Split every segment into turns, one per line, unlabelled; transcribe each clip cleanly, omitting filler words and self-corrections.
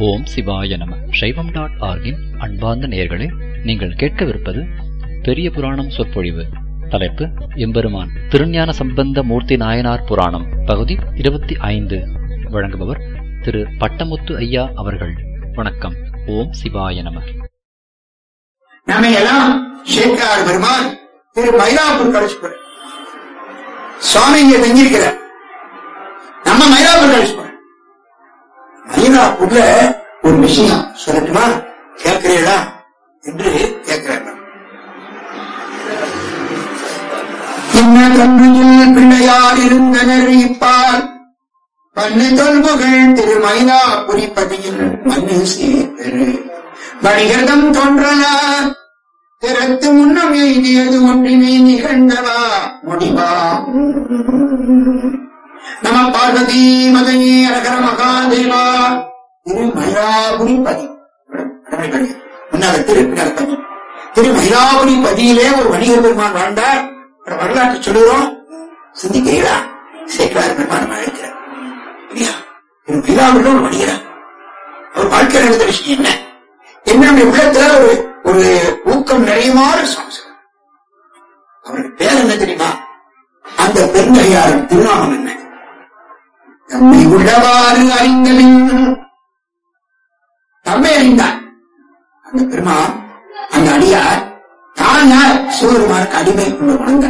ஓம் சிவாய நம. சைவம்.org-இன் அன்பார்ந்த நேயர்களே, நீங்கள் கேட்கவிருப்பது பெரிய புராணம் சொற்பொழிவு. தலைப்பு எம்பெருமான் திருஞான சம்பந்த மூர்த்தி நாயனார் புராணம், பகுதி 25. வழங்குபவர் திரு பட்டமுத்து ஐயா அவர்கள். வணக்கம். ஓம் சிவாய நம.
நாம எல்லாம் சேக்கார் பெருமான் திரு மயிலாப்பூர் கழிச்சுப்போம். சுவாமி இங்க தங்கியிருக்கிறார். நம்ம மயிலாப்பூர் கழிச்சுப்போம். மயிலாப்பூர்ல ஒரு விஷயம் சொல்லட்டுமா, கேட்கிறீங்களா என்று கேட்கிறார். என்ன கன்றியில் பிள்ளையார் இருந்தனர் இப்பால் பன்னு தொல்புகள் திரு மயிலாபுரிப்பதியில் மண்ணு சீர்பெரு வணிகர்தம் தோன்றலார் திறத்து முன்னம் எய்தியது ஒன்றினை நிகழ்ந்தவா முடிவா. நம பார்வதி மதனி அரகர மகாதேவா. திரு மயிலாபுரி பதி முன்னால திருப்பதி திரு மயிலாபுரி பதியிலே ஒரு வணிகர் பெருமான் வாழ்ந்தார். வரலாற்று சொல்லுறோம், சிந்திக்கிறீர்களா? சேக்கலார் பெருமான் அழைக்கிறார். திரு மயிலாபுரியில ஒரு வணிகர், அவர் வாழ்க்கை நடந்த விஷயம் என்ன என்னுடைய உள்ளத்துல ஒரு ஊக்கம் நிறையமான சம்சாரம். அவருடைய பேர் என்ன தெரியுமா? அந்த பெருந்தையார் திருநாமம் என்ன? தம்மை உள்ளவாறு அறிந்தவின் தம்மை அறிந்தார். அந்த பெருமான், அந்த அடியார் தான் யார்? சிவபெருமானுக்கு அடிமை உணர்ந்த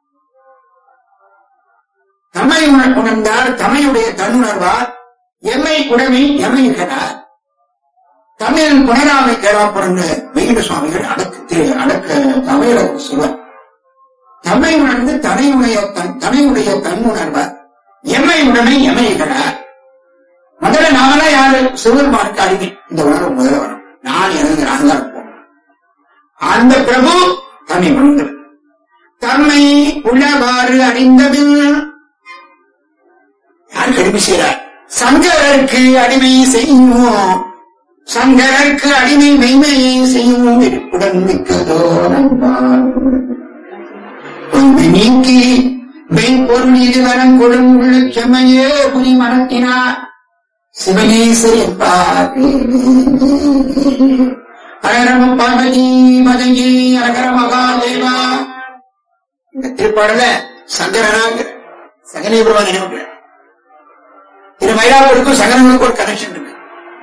தம்மை உணர்ந்தார். தம்மையுடைய தன்னுணர்வார் எம்மை உடமை எமைகிறார். தமிழ் புனராமை கேளாப்புறன்னு வெங்கட சுவாமிகள் அடக்க தமிழ சொல்வார். தம்மை உணர்ந்து தன்னையுடைய தன்னுணர்வார் எம்மை உடமை எமைகிறார். முதல்ல நாமெல்லாம் யாரு? சிவபெருமானுக்கு அடிமை. இந்த உணர்வு முதல்ல வரும். நான் எனது நான்கா இருப்போம். அந்த பிரபு தம்மை உணர்ந்தவர். தம்மை உள்ளவாறு அறிந்ததில் யாருக்கு அடிமை செய்கிறார்? சங்கரருக்கு அடிமை செய்யும். சங்கரருக்கு அடிமை மெய்மையை செய்யும் இருப்புடன் மிக்கதோ நீக்கி மெய்ப்பொருள் இதுவரம் கொடும் உள்ள செம்மையே புரி மனத்தினார் சிவனேஸ்வரி அரகரம பார்வதி மதங்கி அரகர மகாதேவா. இந்த திருப்பாடல சங்கரனாக சகனே பெருமான் நினைவு. திரு மயிலாப்பூருக்கும் சங்கரனுக்கும் ஒரு கனெக்ஷன் இருக்கு.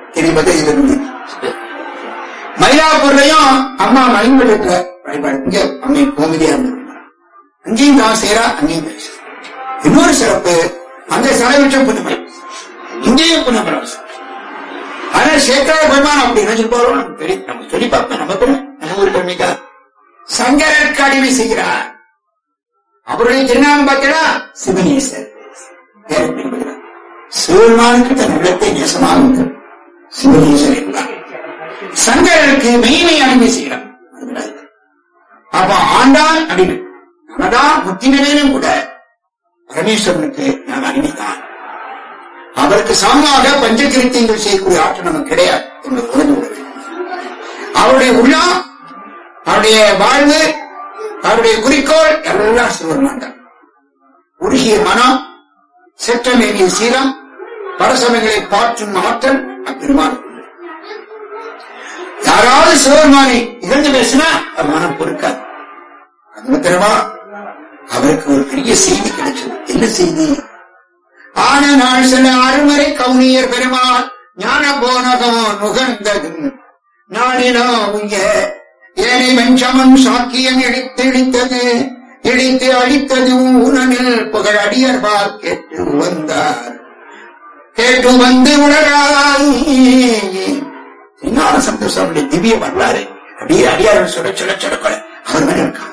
மயிலாப்பூர்லயும் அம்மா மயில்வெடுக்கிற வழிபாடு. இங்க அம்மை கோமதியா இருந்திருந்தார். அங்கேயும் நான் சேரா, அங்கேயும் இன்னொரு சிறப்பு, அந்த செலவிட்சம் புண்ணியம், இங்கேயும் புண்ணியம். ஆனா சேக்கர பெருமான் அப்படி நினைச்சிருப்பாரோ நமக்கு தெரியும். நம்ம சொல்லி பார்ப்போம். நமக்கு நம்ம ஒரு பெருமைக்கா சங்கரருக்கு அடிமை செய்கிறார். அவருடைய திருநாமம் பார்த்தா சிவனேசர். சிவபெருமானுக்கு தன் உள்ளத்தை நேசமாக இருக்கிறார். சிவனேசர் என்றார். சங்கரருக்கு மெய்மை அடிமை செய்கிறார். அப்ப ஆண்டான் அடிமை. நம்மதான் முத்தினவேனும் கூட பரமேஸ்வரனுக்கு நாம் அடிமைதான். அவருக்கு சமமாக பஞ்சகிருத்தியங்கள் செய்யக்கூடிய ஆற்றல் நமக்கு கிடையாது என்று உணர்ந்து கொள்ள வேண்டும். அவருடைய உள்ளம், அவருடைய வாழ்வு, அவருடைய குறிக்கோள் எல்லாம் சிவபெருமான் தான். உருகிய மனம், செற்றமேறிய சீரம், பரசமைகளை பாற்றும் ஆற்றல் அப்பெருமான். யாராவது சிவபெருமானை இழந்து பேசினா அவர் மனம் பொறுக்காது. அது மாத்திரமா அவருக்கு ஒரு பெரிய செய்தி கிடைச்சது. என்ன செய்தி? ஆன நாள் சில அருமறை கவுனியர் பெருமான் ஞான போனகம் நுகர்ந்தது நாளினா உங்க ஏனை வெஞ்சமன் சாக்கியம் இடித்து அழித்தது ஊனனில் புகழ் அடியர்பால் கேட்டு வந்தார். கேட்டு வந்து உணராய் ஞான சந்தோஷம் திவ்ய வரலாறு அப்படியே அடியார்கள் சொல்ல சொல்ல சொல்ல அவர் மேல இருக்காங்க.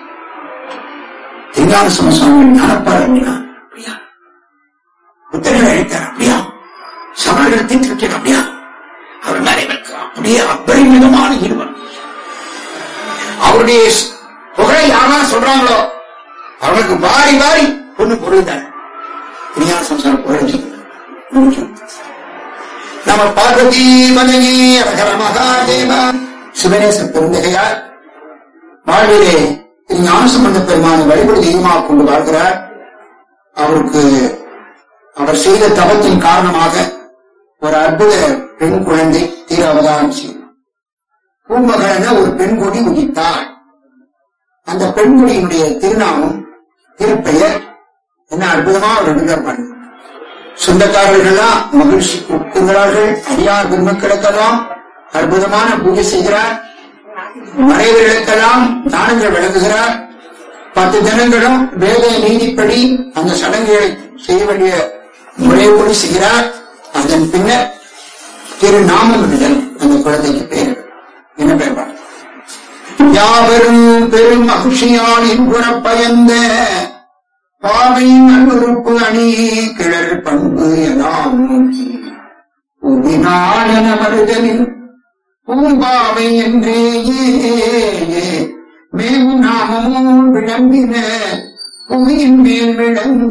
திருஞான சமஸ்வாமி ஞானப்பார் அப்படியா, புத்தகங்களை அழித்தார் அப்படியா, சமணர்கள் தீர்த்து விட்டார் அப்படியா, அவர் மேலே இருக்கார் அப்படியே அபரிமிதமான ஈடுபாடு. அவருடைய புகழை யாரா சொல்றாங்களோ அவர்களுக்கு வாரி வாரி பொண்ணு பொருள்தான். திருஞான சமஸ்வாமி புகழ் நம்ம பார்வதி மதங்கி அரகர மகாதேவா. சிவனேச பெருந்தகையார் வாழ்விலே ஞான சம்பந்த பெருமானை வழிபடு தெய்வமாக கொண்டு வாழ்கிறார். அவருக்கு அவர் செய்த தவத்தின் காரணமாக ஒரு அற்புத பெண் குழந்தை பூமகள் என ஒரு பெண்கொடி உதித்தாள். அந்த பெண்கொடியினுடைய திருநாமம் திருப்பெயர் என்ன அற்புதமா அவர் எழுதப்படும். சொந்தக்காரர்கள்லாம் மகிழ்ச்சி கொடுக்கிறார்கள். அடியார் பெருமக்களுக்கெல்லாம் அற்புதமான பூஜை செய்கிறார். மறைவர்களுக்கெல்லாம் தானங்கள் வழங்குகிறார். 10 தினங்களும் வேத நீதிப்படி அந்த சடங்குகளை செய்ய வேண்டிய முறையோடு செய்கிறார். அதன் பின்னர் திருநாமம் விடுதல் அந்த குழந்தைக்கு பேர் என்ன பெறுவார்? யாவரும் பெரும் மகிழ்ச்சியால் இன்புறப் பயந்த பாவை நல்வருப்பு அணி கிளர் பண்பு எல்லாம் என மறுதலில் பூம்பாவை என்றே மேவு நாமமும் விளங்கின புவியின் மேல் விளங்க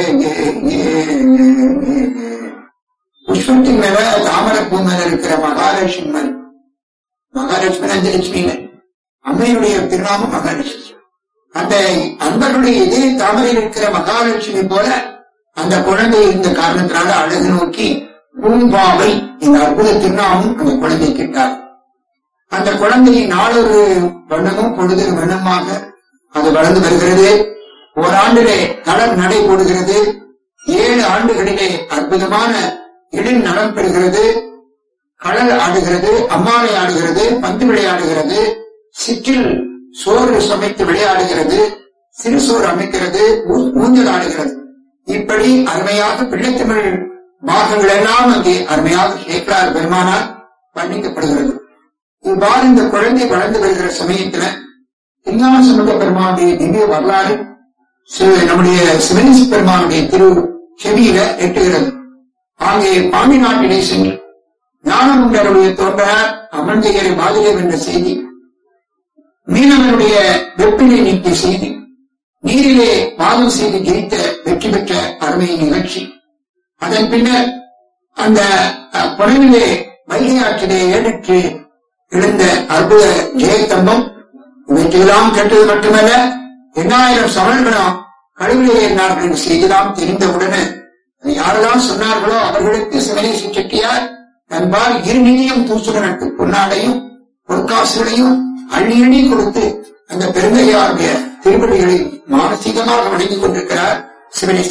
புஷ்பத்தின் மேல தாமரப்பூ மேல இருக்கிற மகாலட்சுமி அஞ்சலட்சுமி அம்மையுடைய திருநாமம் மகாலட்சுமி. அந்த அன்பர்களுடைய இதே தாமரையில் இருக்கிற மகாலட்சுமி போல அந்த குழந்தை இருந்த காரணத்தினால அழகு நோக்கி பூம்பாவை இந்த அற்புத திருநாமம் அந்த குழந்தை கேட்டார். அந்த குழந்தை நாளொரு வண்ணமும் பொழுது வண்ணமாக அது வளர்ந்து வருகிறது. ஓராண்டிலே கலர் நடை போடுகிறது. 7 ஆண்டுகளிலே அற்புதமான எழில் நலம் பெறுகிறது. கடல் ஆடுகிறது, அம்மானை ஆடுகிறது, பந்து விளையாடுகிறது, சிற்றில் சோறு சமைத்து விளையாடுகிறது, சிறு சோறு அமைக்கிறது, ஊஞ்சல் ஆடுகிறது. இப்படி அருமையாக பிள்ளைத்தமிழ் பாகங்கள் எல்லாம் அங்கே அருமையாக சேக்கலார் பெருமானால் வர்ணிக்கப்படுகிறது. இவ்வாறு இந்த குழந்தை வளர்ந்து வருகிற சமயத்துல திருஞான சம்பந்த பெருமானுடைய திவ்ய வரலாறு நம்முடைய சிவனேச பெருமானுடைய திரு செவியில எட்டுகிறது. ஆங்கே பாண்டி நாட்டிலே சென்று ஞானமுண்டருடைய தோன்றார் அமர்ந்தையரை மாதிரியம் என்ற செய்தி, மீனவனுடைய வெப்பினை நீக்கிய செய்தி, நீரிலே பாதம் செய்து ஜெயித்த வெற்றி பெற்ற அருமை நிகழ்ச்சி, அதன் பின்னர் அந்த புனவிலே வைகை ஆற்றிலே ஏறிட்டு எழுந்த அற்புத ஜெயத்தம்பம், இவற்றையெல்லாம் கேட்டது மட்டுமல்ல 8000 சமணர்களும் கழுவிலே ஏறினார்கள் என்று செய்திலாம் தெரிந்தவுடனே யாரெல்லாம் சொன்னார்களோ அவர்களுக்கு சிவனேச செட்டியார் தன்பால் 2 நிதியம் தூசுடனுக்கு பொன்னாடையும் பொற்காசுகளையும் அள்ளி அள்ளி கொடுத்து அந்த பெருமையாருடைய திருப்படிகளை மானசீகமாக வணங்கிக் கொண்டிருக்கிறார் சிவனேச.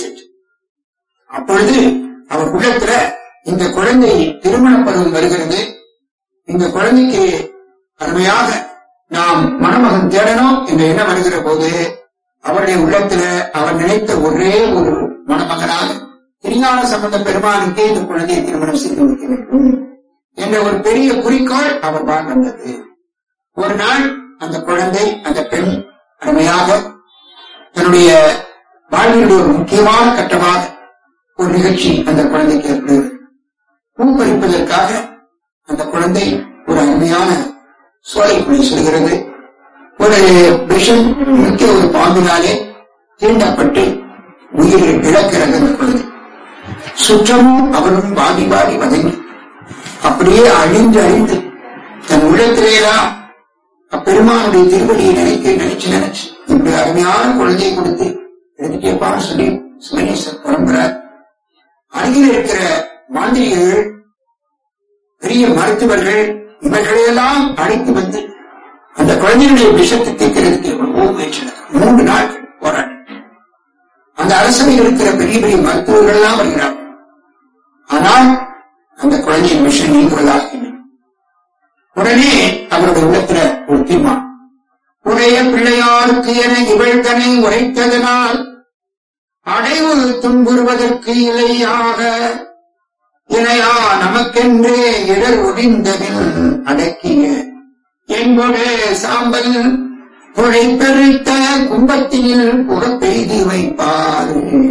அப்பொழுது அவர் உள்ளத்துல இந்த குழந்தை திருமண பருவம் வருகிறது. இந்த குழந்தைக்கு அருமையாக நாம் மணமகன் தேடணும் என்ற எண்ணம் வருகிற போது அவருடைய உள்ளத்துல அவர் நினைத்த ஒரே ஒரு மணமகனாக திருஞான சம்பந்த பெருமானுக்கே இந்த குழந்தையை திருமணம் செய்து வைக்க வேண்டும் என்ற ஒரு பெரிய குறிக்கோள் அவர் வாழ்ந்தது. ஒரு நாள் அந்த குழந்தை அந்த பெண் அருமையாக தன்னுடைய வாழ்வினுடைய ஒரு முக்கியமான கட்டமாக ஒரு நிகழ்ச்சி அந்த குழந்தைக்கு ஏற்படுகிறது. பூ பறிப்பதற்காக அந்த குழந்தை ஒரு அருமையான சோலைக்குள்ளே செல்கிறது. ஒரு விஷம் மிக்க ஒரு பாம்பினாலே தீண்டப்பட்டு உயிரை இழக்கிறது அந்த குழந்தை. சுற்றமும் அவரும் வாடி வாடி வதங்கி அப்படியே அழிந்து தன் உள்ளத்திலேதான் அப்பெருமானுடைய திருவடியை நினைச்சு இப்படி அருமையான குழந்தையை கொடுத்து எடுத்துட்டேப்பான்னு சொல்லி சிவனேசர் புறம்புறார். அருகில் இருக்கிற மாந்திரிகர்கள், பெரிய மருத்துவர்கள் இவர்களையெல்லாம் அழைத்து வந்து அந்த குழந்தைகளுடைய விஷத்தை தீர்க்கிறதுக்கு எவ்வளவோ முயற்சினர். 3 நாட்கள் போராட்டம். அந்த அரசவையில் இருக்கிற பெரிய பெரிய மருத்துவர்கள் எல்லாம் வருகிறார்கள். ஆனால் அந்த குழந்தையின் விஷம் நீங்குவதாக இல்லை. உடனே அவருடைய உள்ளத்துல ஒரு தீர்மானம், உடைய பிள்ளையாருக்கு என இவள் தன்னை உரைத்ததனால் அடைவு துன்புறுவதற்கு இலையாக இணையா நமக்கென்றே இடர் ஒடிந்ததில் அடக்கிய என்போடு சாம்பல் புழைப்பெருத்த கும்பத்தினில் புகப்பெய்து வைப்பார்.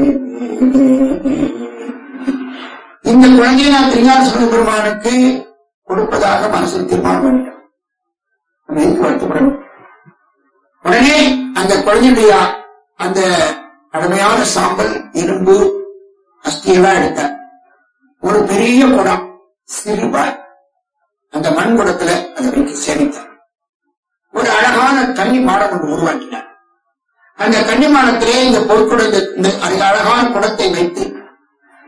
இந்த குழந்தையை நான் திருஞான சம்பந்த பெருமானுக்கு கொடுப்பதாக மனசில் தீர்மானம் பண்ணிட்டேன். வருத்தப்படணும். உடனே அந்த குழந்தையுடைய அந்த கடுமையான சாம்பல், இரும்பு, அஸ்தியெல்லாம் எடுத்தார். ஒரு பெரிய குடம், சிறுபாய், அந்த மண் குடத்துல அதை வைத்து சேமித்தார். ஒரு அழகான கன்னி மாடம் ஒன்று உருவாக்கினார். அந்த கன்னி மாடத்திலே இந்த பொற்குடத்தை, அழகான குடத்தை வைத்து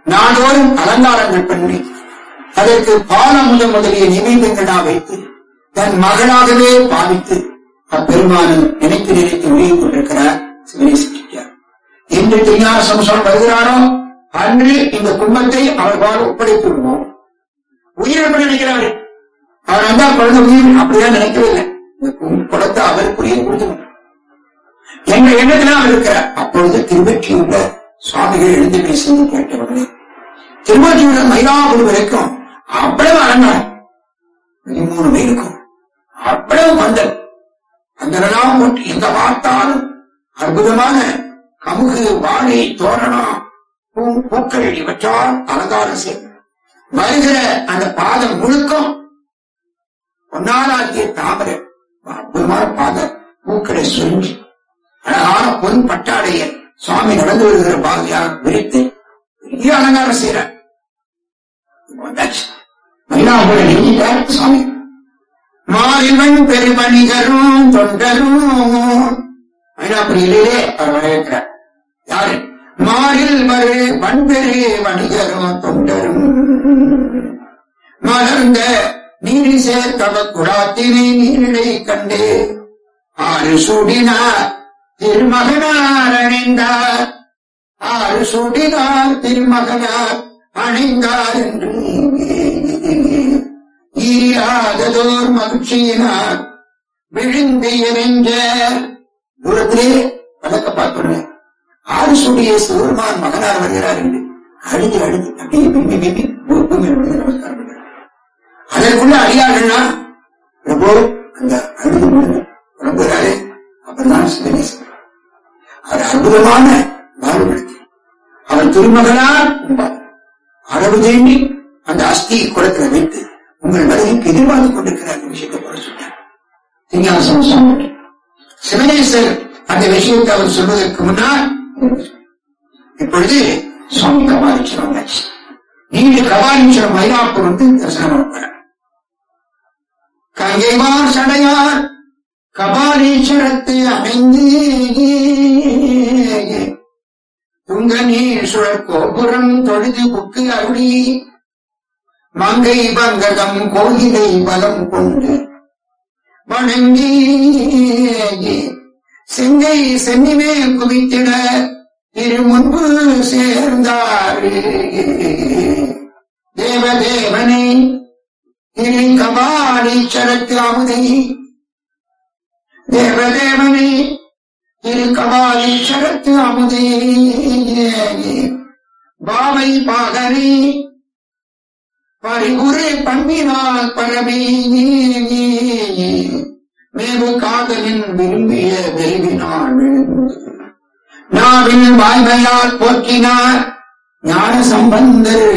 நாடோறும் அலங்காரங்கள் பண்ணி அதற்கு பாலமுதல் முதலிய நிவேதங்களா வைத்து தன் மகளாகவே பாவித்து அப்பெருமானும் நினைத்து நினைத்து உருகிக் கொண்டிருக்கிறார் சிவனேச செட்டியார். என்று திருஞான சம்பந்தர் வருகிறாரோ அன்று இந்த கும்பத்தை அவர்பால் ஒப்படைத்து விடுவோம். உயிர் எப்படி நினைக்கிறாரு? அவர் வந்தா குழந்தை உயிர் அப்படிதான் நினைக்கவில்லை. குடத்தை அவருக்குரிய கொடுத்து என்ற எண்ணத்தில் அவர் இருக்கிறார். அப்பொழுது திருவெற்றியுள்ள சுவாமிகள் எழுந்து பேசி கேட்டவர்களே, திருவெற்றியுள்ள மயிலாப்பூர் வரைக்கும் அவ்வளவு அலங்காரம் 13 பேருக்கும் அவ்வளவு மந்தல் அந்தெல்லாம் போட்டு எங்க பார்த்தாலும் அற்புதமான கமுகு வாழை தோரணம் பூக்கள் இவற்றால் அலங்காரம் செய்யும். வருகிற அந்த பாதம் முழுக்கம் பொன்னாலாக்கிய தாமரை அற்புதமான பாத பூக்களை சொல்லி அழகான பொன் பட்டாடைய சுவாமி நடந்து வருகிற பாதையாக விரித்து பெரிய அலங்காரம் செய்யறார். மயிலாப்பூரை நீங்கிட்டார் சுவாமி. மாறிவன் பெருமணிகரும் தொண்டரும் மயிலாப்பூரிலே அவர் வரவேற்கிறார். யாரு? மாறில் வரு வன்பெரு வணிகரும் தொண்டரும் மலர்ந்த நீரி சேர்த்தவ குடாத்தினை நீரிடை கண்டு ஆறு சூடினார் திருமகனார் அணிந்தார். ஆறு சூடினார் திருமகனார் அணிந்தார் என்று ஈராததோர் மகிழ்ச்சியினார் விழுந்து எறிஞ்ச தூரத்திலே வழக்க பார்க்கிறேன். ஆறு சூடிய சிவருமான் மகனார் வருகிறார் என்று அழுது அழுது அப்படியே பிம்பி பிம்பி நமஸ்காரம். அதற்குள்ள அடியார்கள்னா ரொம்ப அந்த அழுது புலம்புகிறாரே அப்பதான் சிவனேசன். அவர் அற்புதமான வாழ்வுபடுத்தி அவர் திருமகனார் அளவு தேண்டி அந்த அஸ்தி குளத்தில் வைத்து உங்கள் வருகைக்கு எதிர்பார்த்துக் கொண்டிருக்கிறார் விஷயத்தை போல சொன்னார் திருஞான சம்பந்தர். சிவனேசர் அந்த விஷயத்தை அவர் சொல்வதற்கு முன்னால் இப்பொழுது சுவாமி கபாலீஸ்வரம் வந்தாச்சு. நீங்க கபாலீஸ்வரம் மயிலாப்பூர் வந்து தரிசனம் பண்ண கங்கைவார் சடையார் கபாலீஸ்வரத்தை அமைந்து துங்க நீர் சுழற் கோபுரம் தொழுது புக்கு அருளி மங்கை பங்கதம் கோயிலை பலம் கொண்டு வணங்கி செங்கை சென்னிமே குவித்திட திரு முன்பு சேர்ந்தார். தேவதேவனை திரு கபாலீஸ்வரத்து அமுதை தேவதேவனை திரு கபாலீஸ்வரத்து அமுதை பாவை பாகரை பரிபுரை பண்பினால் பரவி மேவு காதலின் விரும்பிய விரும்பினாள் நாவில் வாய்மையால் போற்றினார் ஞான சம்பந்தர்.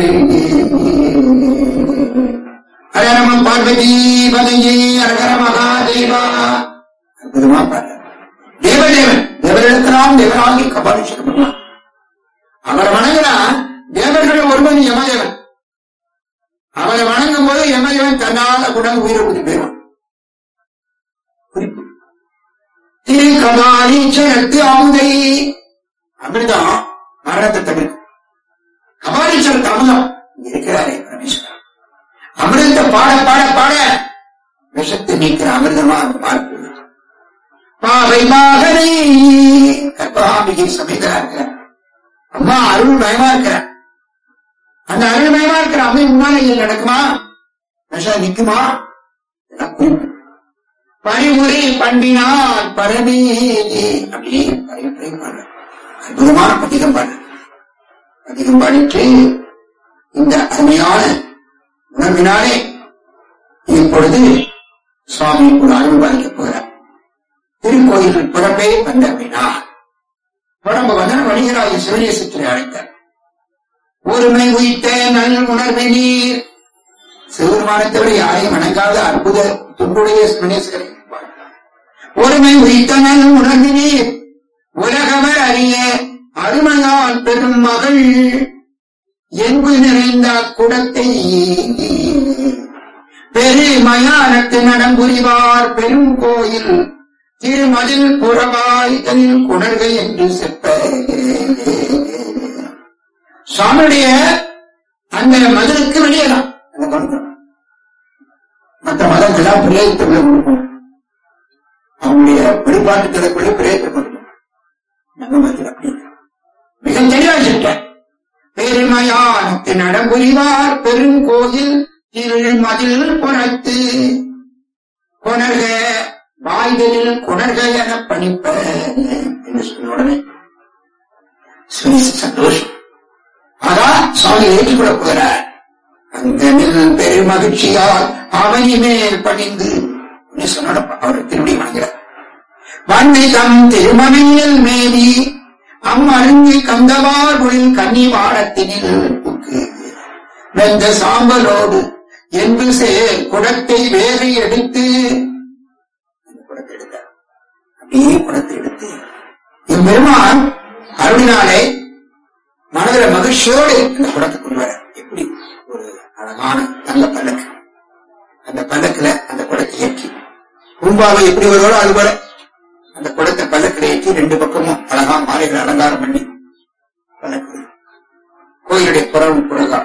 ஹரரம பார்வதி பதையே ஹரஹர மகாதேவா. அற்புதமா பாரு. தேவதேவன் தேவரிடத்திலாம் தேவராகி கபாலீஸ்வரன் அவர் வணங்கினா தேவர்கள் ஒருவன் யமதேவன். அவரை வணங்கும் போது யமதேவன் தன்னால கூட உயிரை ஊதி போயிடும். குறிப்பு திரு கபாலீஸ்வரத்து அமுதை அமிர்தம் மரணத்தை தவிர்த்து கபாலீஸ்வரத்து அமுதம் இருக்கிறாரே பரமேஸ்வரன். அமிர்தத்தை பாட பாட பாட விஷத்தை நீக்கிற அமிர்தமா பார்ப்பு. பாவை பாகரை கற்பகாம்பிகை சமைக்கிறா இருக்கிறார். அம்மா அருள் மயமா இருக்கிறார். அந்த அருள் மயமா இருக்கிற அம்மை முன்னாலே நடக்குமா? விஷம் நிக்குமா? பரிமுறை பண்பினால் பரவி அப்படியே அற்புதமான பதிகம் பாடு. பதிகம் பாடிட்டு இந்த அருமையான உணர்வினாலே இப்பொழுது சுவாமி ஒரு அருள் பாதிக்கப் போகிறார். திருக்கோயிலில் புறம்பே வந்தமினார். புறம்பு வந்த வணிகராய சிவனேசத்தை அழைத்தார். ஒருமை உயித்த நல் உணர்வை நீர் சிவபெருமானத்தை விட யாரையும் வணங்காத அற்புத துன்புடைய சிவனேஸ்வரை ஒருமை உயித்த நல் உணர்வை நீர் உலகவர் அறிய அருமையால் பெரும் மகள் என்பு நிறைந்த குடத்தை பெரு மயானத்து நடம்புரிவார் பெரும் கோயில் திருமதில் புறவாய்கள் குணர்கை என்று செப்ப சுவாமியுடைய அந்த மதிலுக்கு வெளியேதான் மற்ற மதங்கள்லாம் பிரேயத்துக்குள்ள கொடுக்கும், அவங்களுடைய வழிபாட்டுக்களுக்குள்ள பிரேயத்தை கொடுக்கும். நம்ம மதத்தில் அப்படி மிக தெளிவா சொல்லிட்டார். பெருமையானத்து நடம்புரிவார் பெருங்கோயில் மதில் புறத்து கொணர்க வாய்களில் கொணர்க என பணிப்ப என்று சொன்ன உடனே சந்தோஷம். அதான் சுவாமி ஏற்றுக்கொள்ள போகிறார். அந்த பெரும் மகிழ்ச்சியால் அவனி மேல் பணிந்து சொன்ன அவர் திரும்பி வாங்கிறார். வன்னிதம் திருமணியில் மேவி அம்மருங்கி கந்தவார் பொழில் கன்னி வாழத்தினில் வெந்த சாம்பலோடு என்று சேர் குடத்தை வேகை எடுத்து குடத்தை எடுத்தார். அப்படியே குடத்தை எடுத்து என் பெருமான் அருளினாலே மனதில் மகிழ்ச்சியோடு அந்த குடத்தை கொண்டு வர. எப்படி ஒரு அழகான நல்ல பல்லக்கு, அந்த பல்லக்குல அந்த குடத்தை ஏற்றி பூம்பாவை எப்படி வருவாரோ அது போல அந்த குடத்தை பல்லக்கில் ஏற்றி ரெண்டு பக்கமும் அழகா மாலைகள் அலங்காரம் பண்ணி பல்லக்கு கோயிலுடைய புறம் புறகா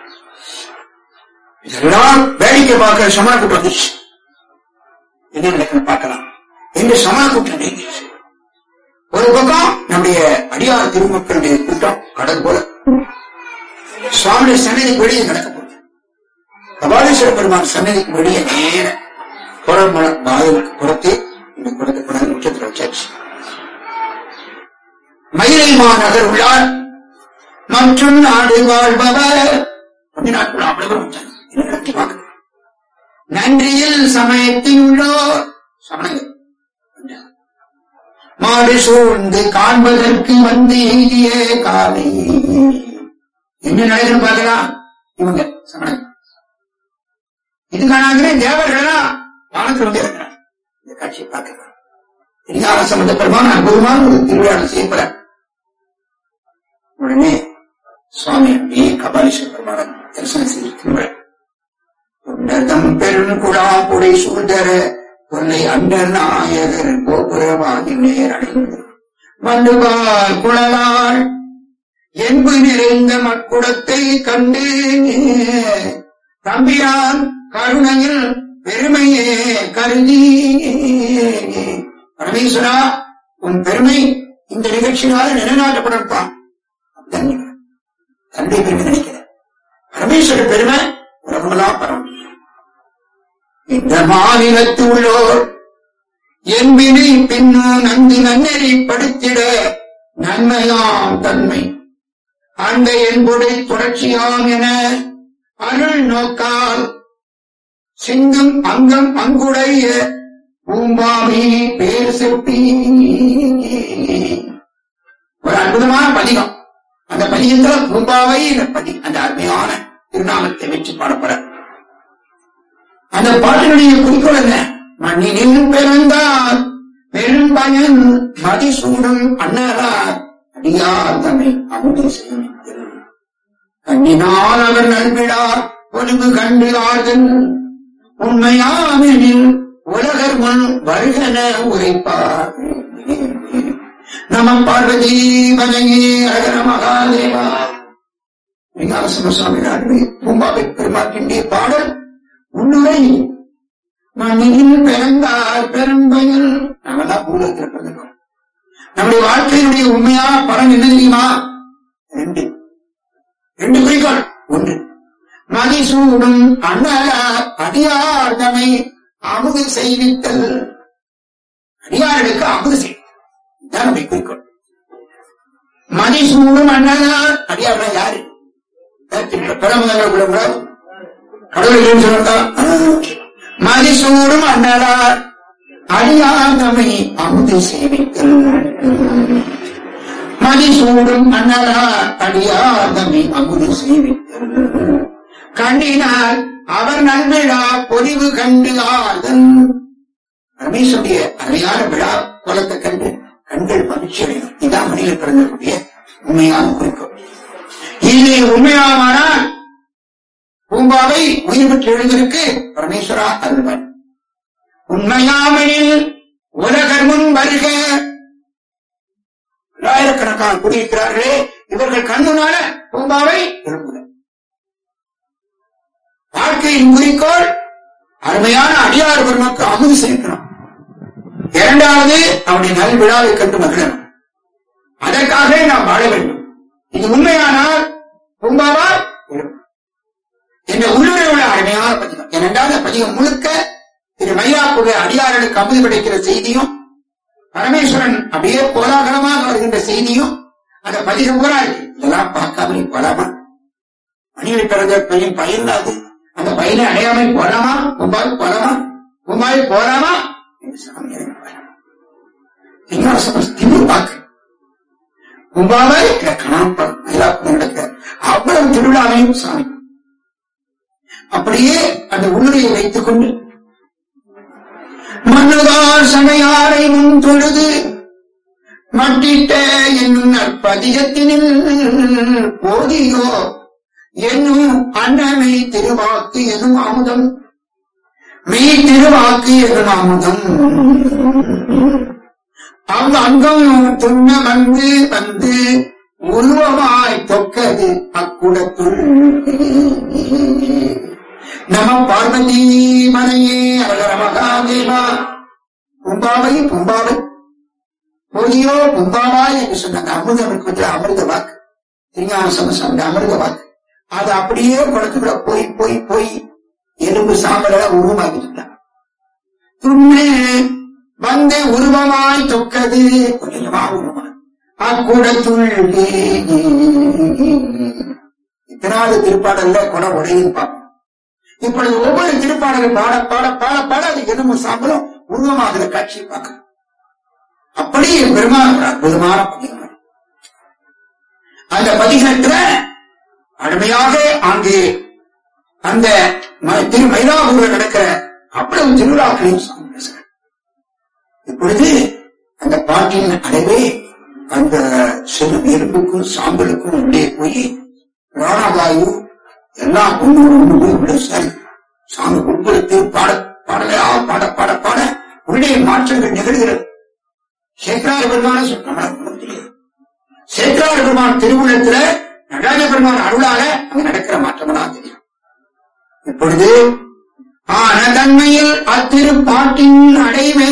இதெல்லாம் வேடிக்கை பார்க்கிற சமண கூட்டம் வந்துச்சு. என்ன நடக்குன்னு பார்க்கலாம் என்று சமண கூட்டம் நீங்கிச்சு. ஒரு பக்கம் நம்முடைய அடியார் திருமக்களுடைய கூட்டம் கடல் போல சுவாமியுடைய சன்னதிக்கு வெளியே நடக்க போகுது. கபாலீஸ்வர பெருமான் சன்னதிக்கு வெளியே நேர புறத்து இந்த குடத்தை கொண்டாந்து முற்றத்தில் வச்சாச்சு. மயிலை மாநகர் உள்ளார் மற்றும் நாடு வாழ்பவர் நாட்கள் அவ்வளவு வச்சாங்க. நன்றியில் சமயத்தில் உள்ளோர் சமணங்கள் மாடு சூழ்ந்து காண்பதற்கு வந்து எய்திய காலை என்ன நடக்குன்னு பார்க்கலாம். இவங்க சமணங்கள் இது காணாகிற தேவர்களா வானத்தில் வந்து இருக்கிறார். இந்த காட்சியை பார்க்கலாம். தெரியாத சம்பந்தப்பெருமான அற்புதமான ஒரு திருவிழா செய்யப்பட உடனே சுவாமி அப்படியே கபாலீஸ்வர பெருமான தரிசனம் செய்திருக்கிறார். உன்னதம் பெருங்குடா புடை சூழ்தர கொல்லை அண்டர் நாயகர் கோபுரமாகி நேர் அடைந்து மண்ணுவால் குழலாள் என்பு நிறைந்த மக்குடத்தை கண்டு தம்பியான் கருணையில் பெருமையே கருதி பரமேஸ்வரா உன் பெருமை இந்த நிகழ்ச்சியால் நிலைநாட்டப்படத்தான். தந்தை பெருமை நினைக்கிற பரமேஸ்வர பெருமை உலகமெல்லாம் பரவும். இந்த மாநிலத்து உள்ளோர் என்பினை பின்னும் நந்தி நன்னெறி படுத்திட நன்மையாம் தன்மை அந்த என்புடை தொடர்ச்சியாம் என அருள் நோக்கால் சிங்கம் அங்கம் அங்குடைய பூம்பாவி பேர் செப்பி ஒரு அற்புதமான பதிகம். அந்த பதிகத்தில் பூம்பாவை அந்த அருமையான திருநாமத்தை வச்சு பாடப்பட அந்த பாட்டினுடைய குறிக்கோள் என்ன? மண்ணினில் பிறந்தார் பெரும் பயன் மதிசூடும் அண்ணரார் அடியார் தன்னை அமுது செய்தார் கண்ணினால் அவர் நல்விடார் ஒழுங்கு கண்டு ஆதல் உண்மையாமெனில் உலகர் முன் வருகன உரைப்பார். நம பார்வதி பதங்கி அகர மகாதேவா. சுவாமி பூம்பாவை பெருமாட்டினுடைய பாடல் உன்னுரை மண்ணில் பிறந்தார் பெரும்பயல். நாமெல்லாம் பூலத்தில் பிறந்திருக்கோம். நம்முடைய வாழ்க்கையினுடைய உண்மையா பலன் என்ன தெரியுமா? ரெண்டு குறிக்கோள். ஒன்று, மதிசூடும் அண்ணலார் அடியார் தம்மை அமுது செய்வித்தல். அடியார்களுக்கு அமுது செய்யும் நம்முடைய குறிக்கோள். மதிசூடும் அண்ணலார் அடியார் யாரு? பிறமதங்கள் கூட கடவுள் சொல்றா. மதிசூடும் அண்ணலார் அடியார் தம்மை அமுது செய்வித்தல். மதிசூடும் அண்ணலார் அடியார் தம்மை அமுது செய்வித்தல். கண்டினால் அவர் நல்விழா பொலிவு கண்டு ஆதல். ரமேஷுடைய அருமையான விழா கோலத்தை கண்டு கண்கள் மகிழ்ச்சி அடையும். இதான் மணியில் பிறந்தக்கூடிய உண்மையான குறிக்கோள். இது உண்மையானால் பூம்பாவை உயிர் பெற்று எழுந்திருக்கு பரமேஸ்வரா அருள்வன். உண்மையாமெனில் உலகர் முன் வருக. ஆயிரக்கணக்கான கூடியிருக்கிறார்களே, இவர்கள் கண்ணுனால பூம்பாவை எழுப்புக. வாழ்க்கையின் குறிக்கோள் அருமையான அடியார் பெருமக்கு அமுது சேர்க்கணும். இரண்டாவது அவருடைய நல் விழாவை கண்டு மகிழணும். அதற்காக நாம் வாழ வேண்டும். இது உண்மையானால் பூம்பாவால் என்ற உள்ளுரை உள்ள அருமையான பதிகம். ஏனென்றால் அந்த பதிகம் முழுக்க திரு மயிலாப்பூர் அடியார்களுக்கு அமுது கிடைக்கிற செய்தியும், பரமேஸ்வரன் அப்படியே கோலாகலமாக வருகின்ற செய்தியும் அந்த பதிகம் கூட இருக்கு. இதெல்லாம் பார்க்காமலே போலாமா? மணியை பிறந்த பையன் பயிராது, அந்த பையனை அடையாமல் போலாமா? பூம்பாவில் போலாமா? பூம்பாவில் போலாமா என்று சாமி திமிர் வாக்கு. பூம்பாவை கணாம்பரம் மயிலாப்பூர் நடக்க அவ்வளவு திருவிழாவையும் சாமி அப்படியே அந்த உள்ளுரையை வைத்துக் கொண்டு மன்னுதார் சமையாரை முன் தொழுது மட்டிட்ட என்னும் நற்பதிகத்தினில் போதியோ என்னும் அன்னமை திருவாக்கு எனும் அமுதம், மெய் திருவாக்கு எனும் அமுதம் அவ்வங்கம் துண்ண வந்து வந்து உருவமாய் தொக்கது அக்குடத்துள். நம பார்வதி மனையே அவளர மகாதேவா. பூம்பாவை பூம்பாவை போதியோ பூம்பாவாய் என்று சொன்ன அந்த அமிர்தம் அமிர்த வாக்கு, திருஞான சம்பந்த அமிர்த வாக்கு, அது அப்படியே குளத்துக்குள்ள போய் போய் போய் எலும்பு சாம்பல உருவமாக்கிட்டான். துண்ணே வந்து உருவமாய் தொக்கது கொஞ்சமா உருவமாய் அக்கூடத்துள். இத்தனாவது திருப்பாடல்ல குணம் உடையும் பார்ப்போம். இப்பொழுது ஒவ்வொரு திருப்பாடலும் பாட பாட பாட பாட அது எலும்பு சாம்பலும் உருவமாகிற காட்சியை பார்க்கணும். அப்படி பெருமாள் அற்புதமான பதிகம். அந்த பதிகத்துல அருமையாக அங்கே அந்த திரு மயிலாப்பூர்ல நடக்கிற அவ்வளவு திருவிழாக்களையும் சாமி பேசுகிறார். இப்பொழுது அந்த பாட்டின் அடைவே அந்த சிறு எலும்புக்கும் சாம்பலுக்கும் உள்ளே போய் பிராணவாயு எல்லாம் ஒன்று போய் உள்ள சரி சாமி உட்படுத்தி பாட பாடல பாட பாட பாட உள்ளே மாற்றங்கள் நிகழ்கிறது. சேக்கராய பெருமான சொல்றாங்க. சேக்கராய பெருமான் திருவுள்ளத்துல நடராஜ பெருமான் அருளாக அங்கு நடக்கிற மாற்றமெல்லாம் தெரியும். இப்பொழுது ஆன தன்மையில் அத்திருப்பாட்டின் அடைவே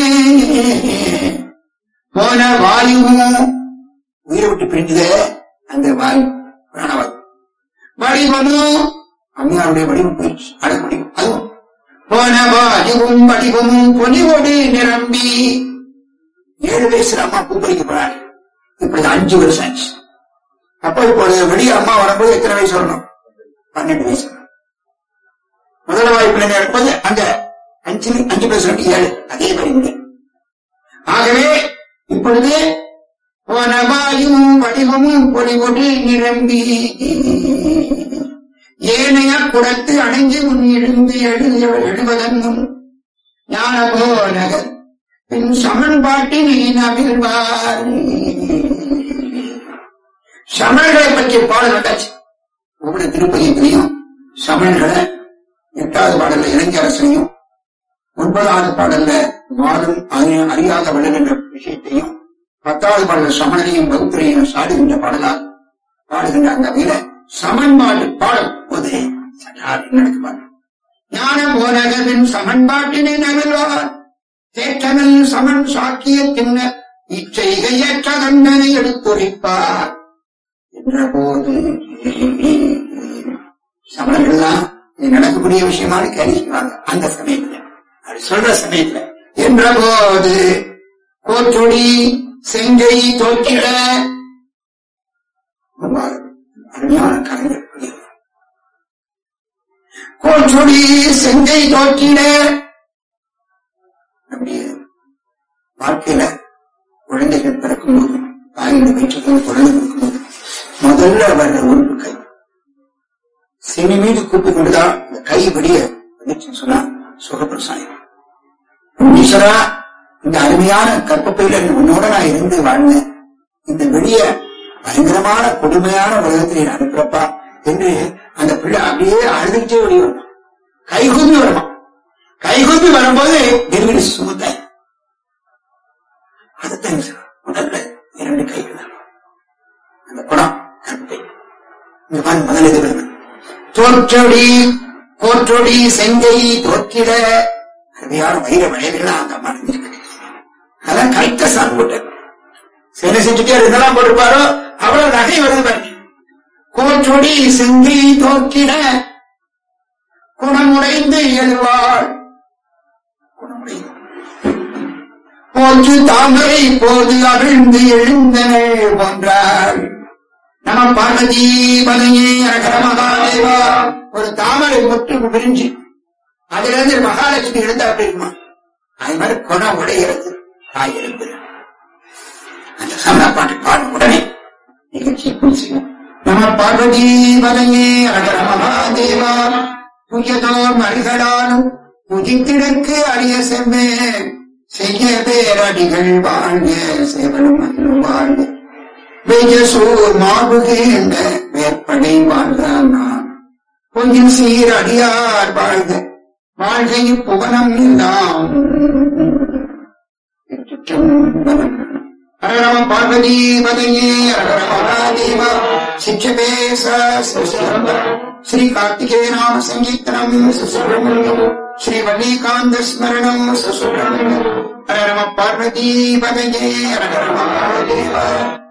போன வாயுவும் உயிரை விட்டு பிரிஞ்சதே அந்த வாயு பிராணவாயு வடிவமும் அம்மையாருடைய வடிவம் போயிடுச்சு. அடக்க முடியும். அதுவும் போன வாயுவும் வடிவமும் பொலிவோடு நிரம்பி 7 வயசுல அம்மா பூப்பறிக்கப்படுறாரு. இப்படி 5 வருஷம் ஆச்சு. அப்போ இப்பொழுது வெளியே அம்மா வரும்போது எத்தனை வயசு வரணும்? 12 வயசு. முதல் வாய்ப்பில் இருப்பது அந்த 5 பிளஸ் 2 7 அதே மாதிரி. ஆகவே இப்பொழுது போன வாயும் வடிவமும் பொலிவோடு நிரம்பி ஏனைய குடத்து அணைஞ்சு முன் எழுந்து எழுவதன்னும் ஞான போனகர் பின் சமன்பாட்டினை நவிழ்வார். சமன்களை பற்றிய பாடல் வந்தாச்சு. ஒவ்வொரு திருப்பதியத்திலையும் சமன்களை 8வது பாடல்ல இளைஞரசனையும் 9வது பாடல்ல மாறும் அறியாத வளர் என்ற விஷயத்தையும் 10வது பாடல்ல சமணனையும் பௌத்தரையும் சாடுகின்ற பாடலால் பாடுகின்ற அந்த வகையில சமன்பாடு பாடும் போது நடக்குவார். ஞான போனகவின் சமன்பாட்டினை நவிழ்வார். தேற்றனல் சமன் சாக்கியத்தின் இச்செய்கையற்ற தண்டனை எடுத்துரைப்பார் என்ற போது சமணர்கள்லாம் இது நடக்கக்கூடிய விஷயமான கேள்வி செய்வாங்க. அந்த சமயத்துல அது சொல்ற சமயத்துல என்ற போது கோற்றொடி செங்கை தோற்றிட அருமையான கலைஞர் கோற்றொடி செங்கை தோற்றிட. அப்படியே வாழ்க்கையில குழந்தைகள் பிறக்கும்போது தாயின் வீட்டுக்கு குழந்தை இருக்கும்போது முதல்ல வர்ற உறுப்பு கை. சினி மீது கூப்பிட்டு கொண்டுதான் இந்த கை வெளிய வந்துச்சுன்னு சொன்னா சுகப்பிரசாயம். ஈஸ்வரா, இந்த அருமையான கற்பப்பையில உன்னோட நான் இருந்து வாழ்ந்தேன், இந்த வெளிய பயங்கரமான கொடுமையான உலகத்தில் அனுப்புறப்பா என்று அந்த பிள்ளை அப்படியே அழுதுகிட்டே வெளியே வரணும். கைகூப்பி வரணும். கைகூப்பி வரும்போது நெருங்கி சுமத்த அதுதான் முதல்ல 2 கைகள் அந்த குடம் கற்பை. இந்த மாதிரி முதல் எதிர்ப்பு தோற்றொடி கோற்றொடி செங்கை தோற்றிட சரியான வயிற வளையல்களா அந்த அம்மா இருந்திருக்கு. அதான் கரெக்டா சாங் போட்டார். சேலை செஞ்சுட்டே இதெல்லாம் போட்டிருப்பாரோ அவ்வளவு நகை வருது பாருங்க. கோச்சொடி செங்கி தோக்கிட குணமுடைந்து எழுவாள். குணமுடைந்து போச்சு தாமரை போது அவிழ்ந்து எழுந்தனள் போன்றாள். நம பார்வதி பதையே அரகர மகாதேவா. ஒரு தாமரை முற்று விரிஞ்சு அதுல இருந்து மகாலட்சுமி எழுந்தா அப்படி இருக்குமா? அது மாதிரி குணம் உடைகிறது தாய் எழுந்து அந்த சமண பாட்டு பாடும் உடனே நிகழ்ச்சி புரிச்சுங்க. நம பார்வதி பதையே அரகர மகாதேவா. புயதோர் மறிகளாலும் புதித்திடற்கு அரிய செவ்வே செய்ய பேரடிகள் வாழ்க சேவலும் வாழ்க வெஜசூர் மாபுகேண்ட வேற்படை வாழ்க நான் கொஞ்சம் சீர் அடியார் வாழ்க வாழ்கையும் புவனம் எல்லாம். ஹரரம பார்வதி பதையே ஹரர மகாதேவா. சிச்சபே ஸ்ரீ கார்த்திகேய நாம சங்கீர்த்தனம் சுசுப்ரமண்யம் ஸ்ரீ வல்லிகாந்த ஸ்மரணம் சுசுப்ரமண்யம். ஹரரம பார்வதி பதையே ஹரர மகாதேவா.